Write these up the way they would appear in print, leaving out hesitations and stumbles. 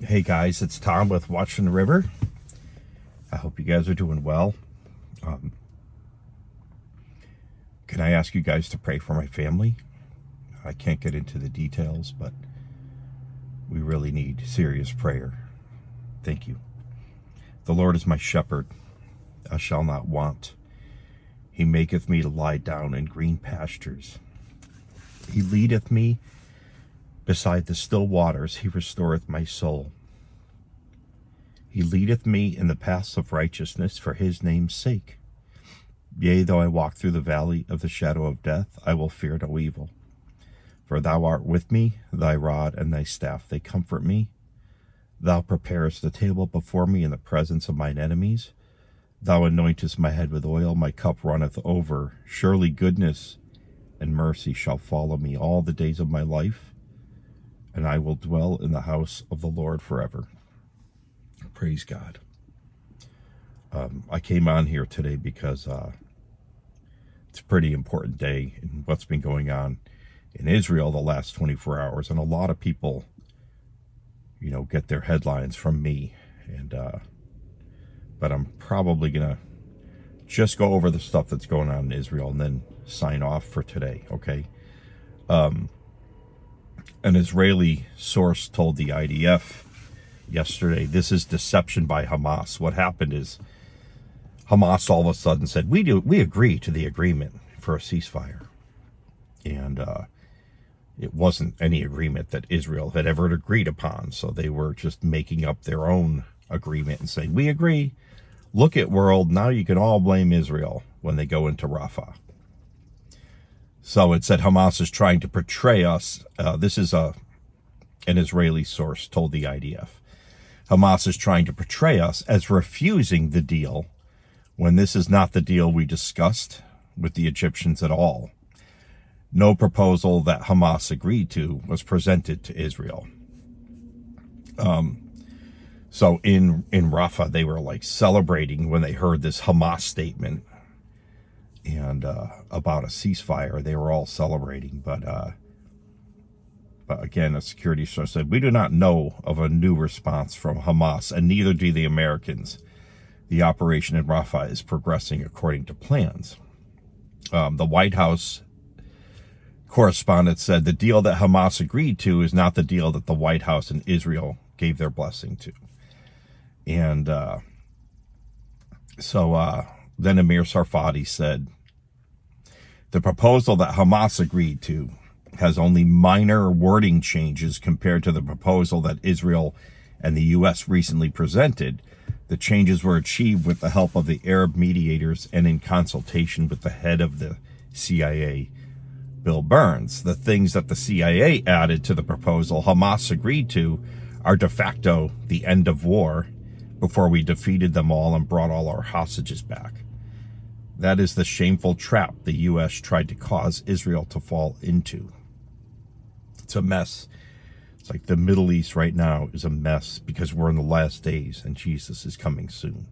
Hey guys, it's Tom with Watching the River. I hope you guys are doing well. Can I ask you guys to pray for my family? I can't get into the details, but we really need serious prayer. Thank you. The Lord is my shepherd, I shall not want. He maketh me to lie down in green pastures. He leadeth me beside the still waters. He restoreth my soul. He leadeth me in the paths of righteousness for his name's sake. Yea, though I walk through the valley of the shadow of death, I will fear no evil. For thou art with me, thy rod and thy staff, they comfort me. Thou preparest the table before me in the presence of mine enemies. Thou anointest my head with oil, my cup runneth over. Surely goodness and mercy shall follow me all the days of my life, and I will dwell in the house of the Lord forever. Praise God. I came on here today because it's a pretty important day in what's been going on in Israel the last 24 hours. And a lot of people, get their headlines from me. But I'm probably going to just go over the stuff that's going on in Israel and then sign off for today, okay? An Israeli source told the IDF yesterday, this is deception by Hamas. What happened is Hamas all of a sudden said, we agree to the agreement for a ceasefire. And it wasn't any agreement that Israel had ever agreed upon. So they were just making up their own agreement and saying, we agree. Look at world. Now you can all blame Israel when they go into Rafah. So it said Hamas is trying to portray us. This is an Israeli source told the IDF. Hamas is trying to portray us as refusing the deal when this is not the deal we discussed with the Egyptians at all. No proposal that Hamas agreed to was presented to Israel. So in Rafah, they were like celebrating when they heard this Hamas statement and about a ceasefire. They were all celebrating, but again, a security source said, we do not know of a new response from Hamas, and neither do the Americans. The operation in Rafah is progressing according to plans. The White House correspondent said the deal that Hamas agreed to is not the deal that the White House and Israel gave their blessing to. And so then Amir Sarfati said, the proposal that Hamas agreed to has only minor wording changes compared to the proposal that Israel and the U.S. recently presented. The changes were achieved with the help of the Arab mediators and in consultation with the head of the CIA, Bill Burns. The things that the CIA added to the proposal Hamas agreed to are de facto the end of war before we defeated them all and brought all our hostages back. That is the shameful trap the U.S. tried to cause Israel to fall into. It's a mess. It's like the Middle East right now is a mess because we're in the last days and Jesus is coming soon.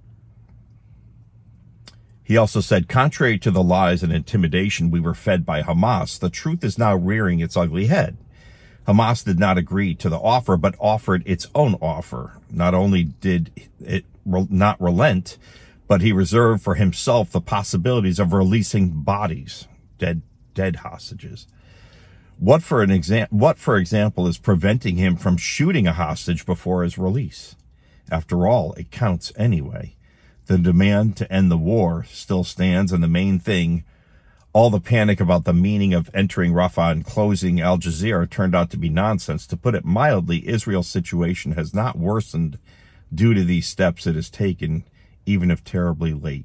He also said, contrary to the lies and intimidation we were fed by Hamas, the truth is now rearing its ugly head. Hamas did not agree to the offer, but offered its own offer. Not only did it not relent, but he reserved for himself the possibilities of releasing bodies, dead hostages. What, for example, is preventing him from shooting a hostage before his release? After all, it counts anyway. The demand to end the war still stands, and the main thing, all the panic about the meaning of entering Rafah and closing Al Jazeera turned out to be nonsense. To put it mildly, Israel's situation has not worsened due to these steps it has taken, even if terribly late.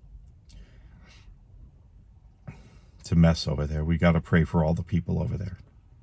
It's a mess over there. We got to pray for all the people over there.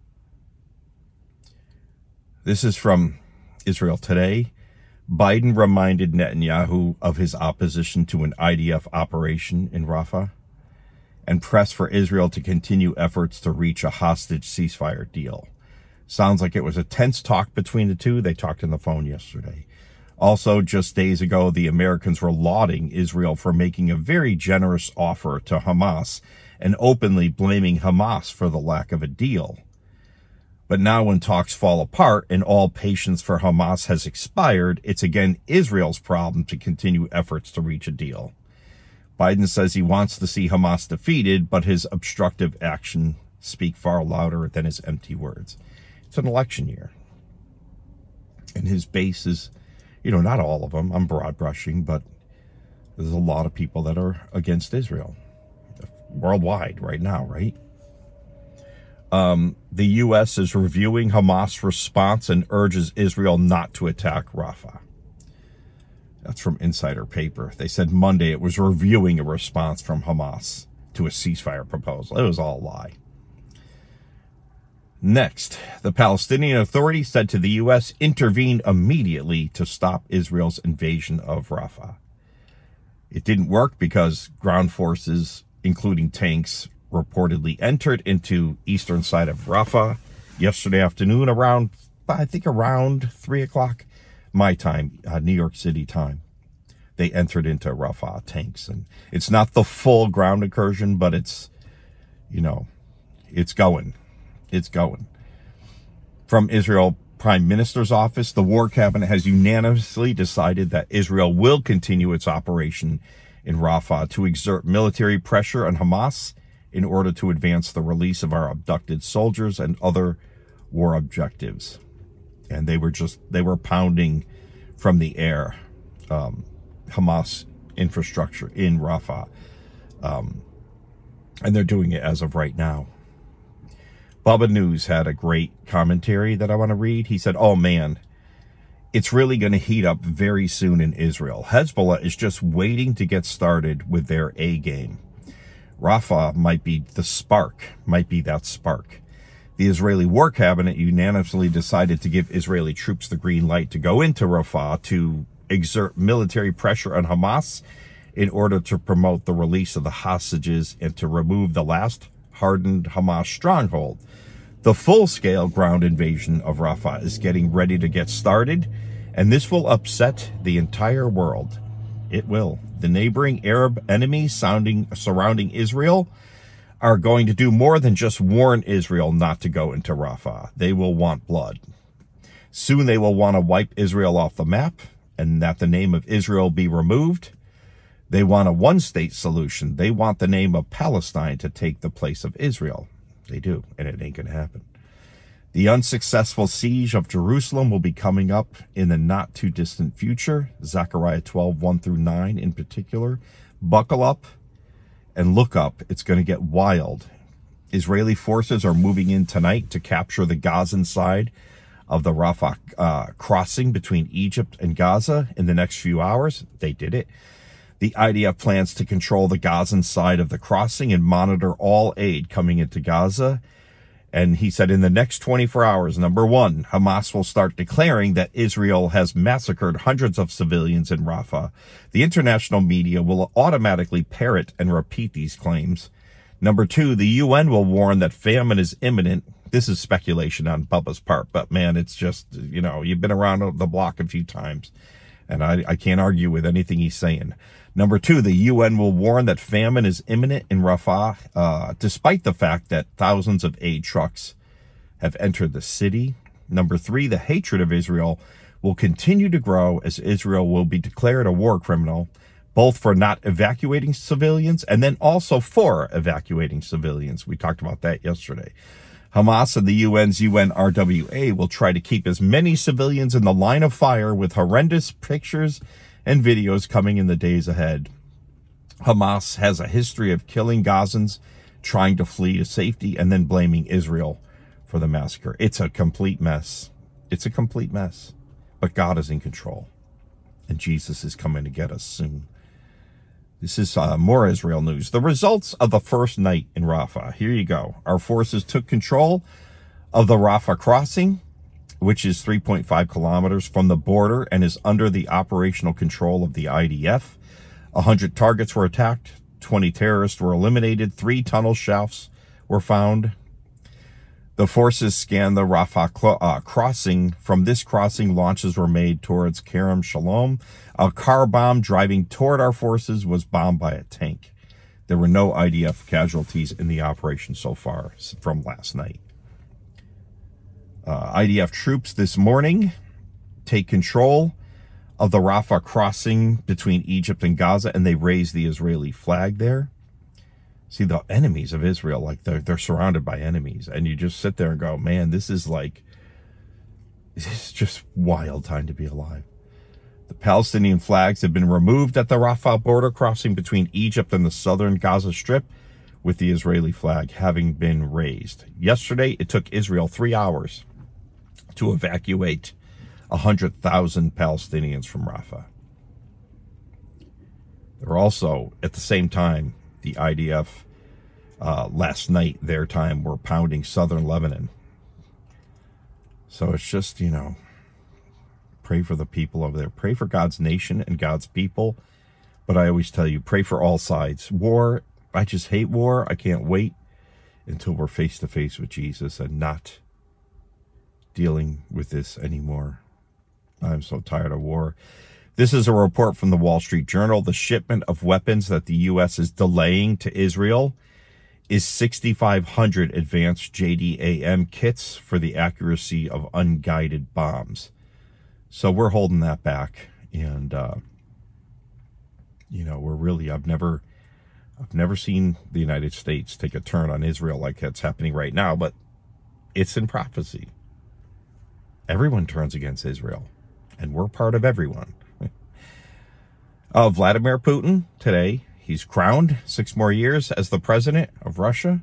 This is from Israel Today. Biden reminded Netanyahu of his opposition to an IDF operation in Rafah and pressed for Israel to continue efforts to reach a hostage ceasefire deal. Sounds like it was a tense talk between the two. They talked on the phone yesterday. Also, just days ago, the Americans were lauding Israel for making a very generous offer to Hamas and openly blaming Hamas for the lack of a deal. But now when talks fall apart and all patience for Hamas has expired, it's again Israel's problem to continue efforts to reach a deal. Biden says he wants to see Hamas defeated, but his obstructive actions speak far louder than his empty words. It's an election year. And his base is, not all of them. I'm broad brushing, but there's a lot of people that are against Israel worldwide right now, right? The U.S. is reviewing Hamas' response and urges Israel not to attack Rafah. That's from Insider Paper. They said Monday it was reviewing a response from Hamas to a ceasefire proposal. It was all a lie. Next, the Palestinian Authority said to the U.S., intervene immediately to stop Israel's invasion of Rafah. It didn't work because ground forces, including tanks, reportedly entered into eastern side of Rafah yesterday afternoon around 3 o'clock my time, New York City time. They entered into Rafah, tanks, and it's not the full ground incursion, but it's going. It's going. From Israel Prime Minister's office, the War Cabinet has unanimously decided that Israel will continue its operation in Rafah to exert military pressure on Hamas in order to advance the release of our abducted soldiers and other war objectives. And they were pounding from the air Hamas infrastructure in Rafah. And they're doing it as of right now. Bubba News had a great commentary that I want to read. He said, oh man, it's really going to heat up very soon in Israel. Hezbollah is just waiting to get started with their A game. Rafah might be that spark. The Israeli War Cabinet unanimously decided to give Israeli troops the green light to go into Rafah to exert military pressure on Hamas in order to promote the release of the hostages and to remove the last hardened Hamas stronghold. The full-scale ground invasion of Rafah is getting ready to get started, and this will upset the entire world. It will. The neighboring Arab enemies surrounding Israel are going to do more than just warn Israel not to go into Rafah. They will want blood. Soon they will want to wipe Israel off the map and that the name of Israel be removed. They want a one-state solution. They want the name of Palestine to take the place of Israel. They do, and it ain't going to happen. The unsuccessful siege of Jerusalem will be coming up in the not-too-distant future. Zechariah 12, 1-9 in particular. Buckle up and look up. It's going to get wild. Israeli forces are moving in tonight to capture the Gazan side of the Rafah crossing between Egypt and Gaza in the next few hours. They did it. The IDF plans to control the Gazan side of the crossing and monitor all aid coming into Gaza. And he said in the next 24 hours, number one, Hamas will start declaring that Israel has massacred hundreds of civilians in Rafah. The international media will automatically parrot and repeat these claims. Number two, the UN will warn that famine is imminent. This is speculation on Bubba's part, but man, it's just, you've been around the block a few times, and I can't argue with anything he's saying. Number two, the UN will warn that famine is imminent in Rafah, despite the fact that thousands of aid trucks have entered the city. Number three, the hatred of Israel will continue to grow as Israel will be declared a war criminal, both for not evacuating civilians and then also for evacuating civilians. We talked about that yesterday. Hamas and the UN's UNRWA will try to keep as many civilians in the line of fire with horrendous pictures and videos coming in the days ahead. Hamas has a history of killing Gazans, trying to flee to safety, and then blaming Israel for the massacre. It's a complete mess. It's a complete mess. But God is in control, and Jesus is coming to get us soon. This is more Israel news. The results of the first night in Rafah. Here you go. Our forces took control of the Rafah crossing, which is 3.5 kilometers from the border and is under the operational control of the IDF. 100 targets were attacked. 20 terrorists were eliminated. 3 tunnel shafts were found. The forces scanned the Rafah crossing. From this crossing, launches were made towards Kerem Shalom. A car bomb driving toward our forces was bombed by a tank. There were no IDF casualties in the operation so far from last night. IDF troops this morning take control of the Rafah crossing between Egypt and Gaza, and they raise the Israeli flag there. See, the enemies of Israel, like they're surrounded by enemies, and you just sit there and go, man, this is just wild time to be alive. The Palestinian flags have been removed at the Rafah border crossing between Egypt and the southern Gaza Strip, with the Israeli flag having been raised. Yesterday, it took Israel 3 hours to evacuate 100,000 Palestinians from Rafah. There were also, at the same time, the IDF last night, their time, were pounding southern Lebanon. So it's just, pray for the people over there. Pray for God's nation and God's people. But I always tell you, pray for all sides. War, I just hate war. I can't wait until we're face to face with Jesus and not dealing with this anymore. I'm so tired of war. This is a report from the Wall Street Journal. The shipment of weapons that the U.S. is delaying to Israel is 6,500 advanced JDAM kits for the accuracy of unguided bombs. So we're holding that back. And, we're really, I've never seen the United States take a turn on Israel like that's happening right now, but it's in prophecy. Everyone turns against Israel, and we're part of everyone. Vladimir Putin, today, he's crowned 6 more years as the president of Russia.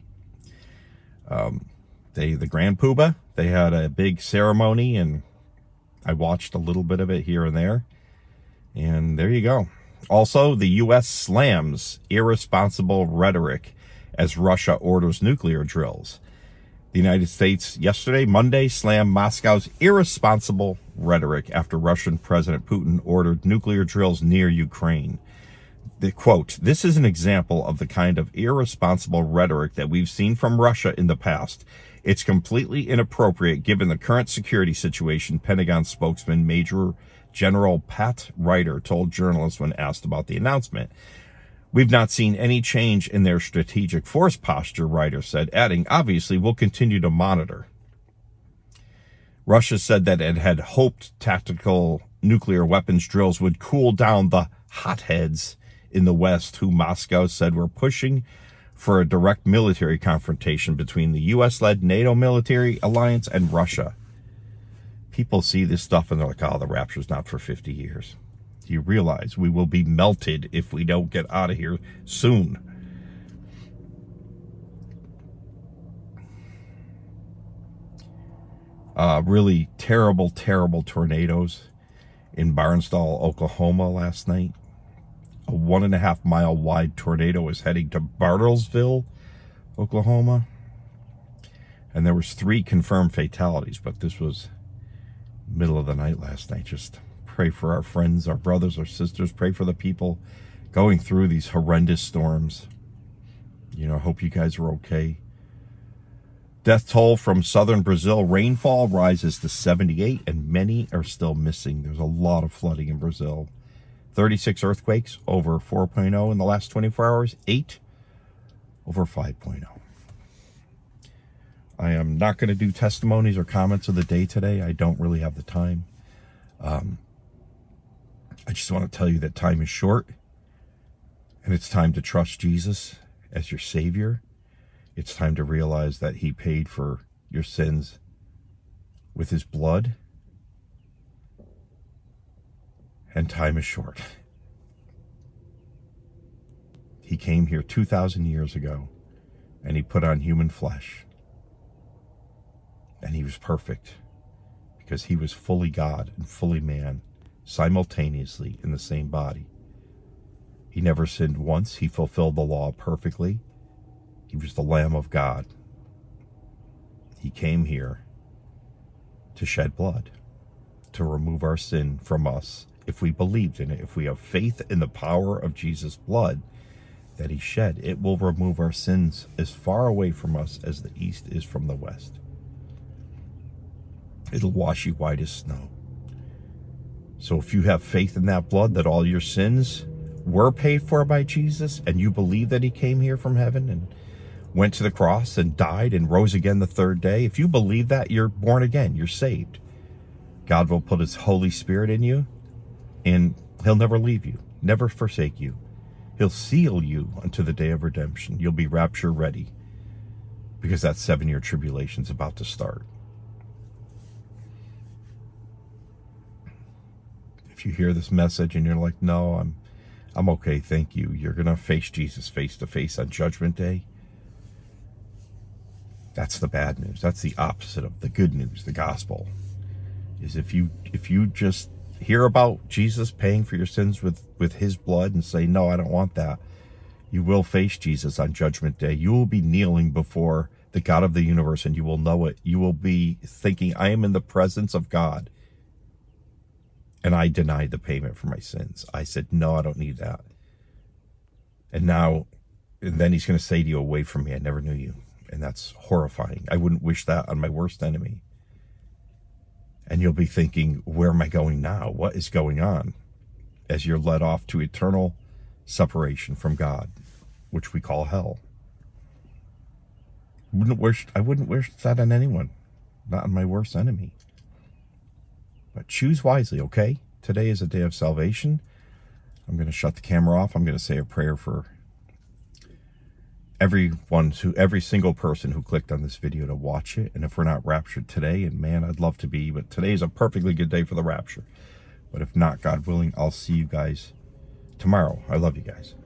The Grand Poobah, they had a big ceremony, and I watched a little bit of it here and there. And there you go. Also, the U.S. slams irresponsible rhetoric as Russia orders nuclear drills. The United States yesterday, Monday, slammed Moscow's irresponsible rhetoric after Russian President Putin ordered nuclear drills near Ukraine. The quote, "This is an example of the kind of irresponsible rhetoric that we've seen from Russia in the past. It's completely inappropriate given the current security situation," Pentagon spokesman Major General Pat Ryder told journalists when asked about the announcement. "We've not seen any change in their strategic force posture," Ryder said, adding, "Obviously, we'll continue to monitor." Russia said that it had hoped tactical nuclear weapons drills would cool down the hotheads in the West, who Moscow said were pushing for a direct military confrontation between the U.S.-led NATO military alliance and Russia. People see this stuff and they're like, oh, the rapture's not for 50 years. Do you realize we will be melted if we don't get out of here soon? Really terrible, terrible tornadoes in Barnsdall, Oklahoma last night. A 1.5 mile wide tornado is heading to Bartlesville, Oklahoma. And there was 3 confirmed fatalities, but this was middle of the night last night. Just pray for our friends, our brothers, our sisters. Pray for the people going through these horrendous storms. Hope you guys are okay. Death toll from southern Brazil. Rainfall rises to 78, and many are still missing. There's a lot of flooding in Brazil. 36 earthquakes, over 4.0 in the last 24 hours. 8 over 5.0. I am not going to do testimonies or comments of the day today. I don't really have the time. I just want to tell you that time is short, and it's time to trust Jesus as your Savior. It's time to realize that He paid for your sins with His blood, and time is short. He came here 2,000 years ago, and He put on human flesh. And He was perfect because He was fully God and fully man simultaneously in the same body. He never sinned once. He fulfilled the law perfectly. He was the Lamb of God. He came here to shed blood, to remove our sin from us. If we believed in it, if we have faith in the power of Jesus' blood that He shed, it will remove our sins as far away from us as the east is from the west. It'll wash you white as snow. So if you have faith in that blood, that all your sins were paid for by Jesus, and you believe that He came here from heaven and went to the cross and died and rose again the third day, if you believe that, you're born again, you're saved. God will put his Holy Spirit in you, and he'll never leave you, never forsake you. He'll seal you unto the day of redemption. You'll be rapture ready, because that 7-year tribulation is about to start. If you hear this message and you're like, no, I'm okay, thank you. You're going to face Jesus face to face on Judgment Day. That's the bad news. That's the opposite of the good news. The gospel is if you just hear about Jesus paying for your sins with his blood and say, no, I don't want that, you will face Jesus on Judgment Day. You will be kneeling before the God of the universe, and you will know it. You will be thinking, I am in the presence of God, and I denied the payment for my sins. I said, no, I don't need that. And then he's going to say to you, away from me, I never knew you. And that's horrifying. I wouldn't wish that on my worst enemy. And you'll be thinking, where am I going now? What is going on? As you're led off to eternal separation from God, which we call hell. I wouldn't wish that on anyone, not on my worst enemy. But choose wisely, okay? Today is a day of salvation. I'm going to shut the camera off. I'm going to say a prayer for every single person who clicked on this video to watch it. And if we're not raptured today, and man, I'd love to be, but today is a perfectly good day for the rapture. But if not, God willing, I'll see you guys tomorrow. I love you guys.